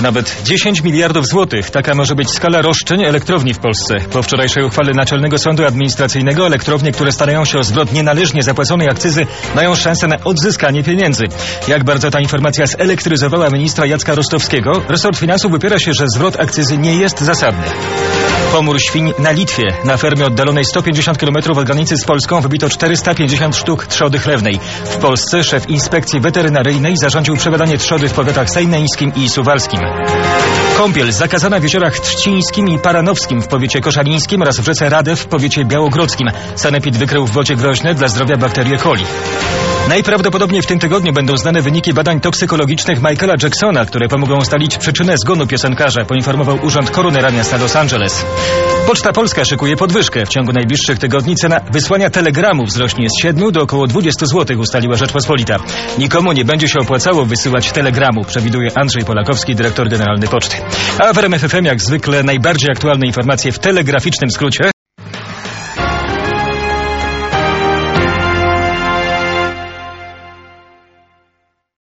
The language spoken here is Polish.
nawet 10 miliardów złotych. Taka może być skala roszczeń elektrowni w Polsce. Po wczorajszej uchwale Naczelnego Sądu Administracyjnego elektrownie, które starają się o zwrot nienależnie zapłaconej akcyzy, mają szansę na odzyskanie pieniędzy. Jak bardzo ta informacja zelektryzowała ministra Jacka Rostowskiego, resort finansów wypiera się, że zwrot akcyzy nie jest zasadny. Pomór świń na Litwie. Na fermie oddalonej 150 km od granicy z Polską wybito 450 sztuk trzody chlewnej. W Polsce szef inspekcji weterynaryjnej zarządził przebadanie trzody w powiatach sejneńskim i suwalskim. Kąpiel zakazana w jeziorach Trzcińskim i Paranowskim w powiecie koszalińskim oraz w rzece Radew w powiecie białogrodzkim. Sanepid wykrył w wodzie groźne dla zdrowia bakterie coli. Najprawdopodobniej w tym tygodniu będą znane wyniki badań toksykologicznych Michaela Jacksona, które pomogą ustalić przyczynę zgonu piosenkarza, poinformował Urząd Koronera Miasta Los Angeles. Poczta Polska szykuje podwyżkę. W ciągu najbliższych tygodni cena wysłania telegramów wzrośnie z 7 do około 20 zł, ustaliła Rzeczpospolita. Nikomu nie będzie się opłacało wysyłać telegramu, przewiduje Andrzej Polakowski, dyrektor generalny Poczty. A w RMF FM jak zwykle najbardziej aktualne informacje w telegraficznym skrócie.